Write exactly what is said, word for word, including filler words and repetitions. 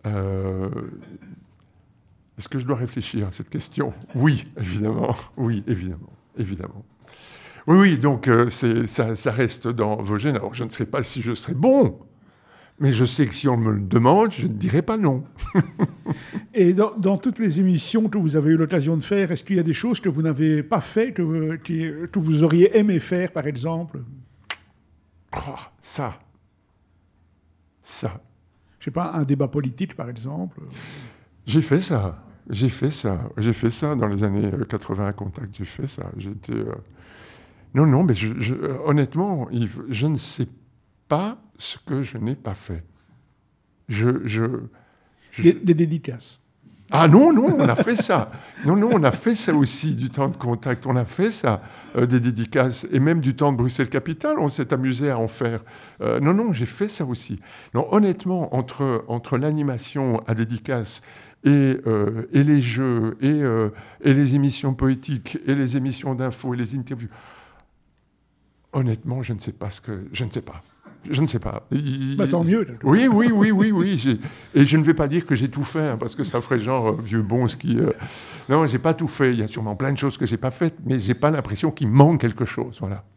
Euh, est-ce que je dois réfléchir à cette question? Oui, évidemment. Oui, évidemment. Évidemment. Oui, oui, donc euh, c'est, ça, ça reste dans vos gènes. Alors, je ne sais pas si je serai bon, mais je sais que si on me le demande, je ne dirai pas non. Et dans, dans toutes les émissions que vous avez eu l'occasion de faire, est-ce qu'il y a des choses que vous n'avez pas fait, que vous, qui, que vous auriez aimé faire, par exemple? Oh, ça. Ça. Je ne sais pas, un débat politique, par exemple? J'ai fait ça. J'ai fait ça. J'ai fait ça dans les années quatre-vingts à Contact. J'ai fait ça. J'étais... Euh... Non, non, mais je, je, honnêtement, Yves, je ne sais pas ce que je n'ai pas fait. Je... je, je... Des, des dédicaces. Ah non, non, on a fait ça. Non, non, on a fait ça aussi, du temps de Contact. On a fait ça, euh, des dédicaces. Et même du temps de Bruxelles-Capitale, on s'est amusé à en faire. Euh, non, non, j'ai fait ça aussi. Non, honnêtement, entre, entre l'animation à dédicaces et, euh, et les jeux, et, euh, et les émissions poétiques, et les émissions d'infos, et les interviews, honnêtement, je ne sais pas ce que... Je ne sais pas. Je ne sais pas. Il... Bah, tant mieux. Oui, oui, oui, oui, oui. J'ai... Et je ne vais pas dire que j'ai tout fait, hein, parce que ça ferait genre euh, vieux bon ce qui... Euh... Non, j'ai pas tout fait. Il y a sûrement plein de choses que j'ai pas faites, mais j'ai pas l'impression qu'il manque quelque chose. Voilà.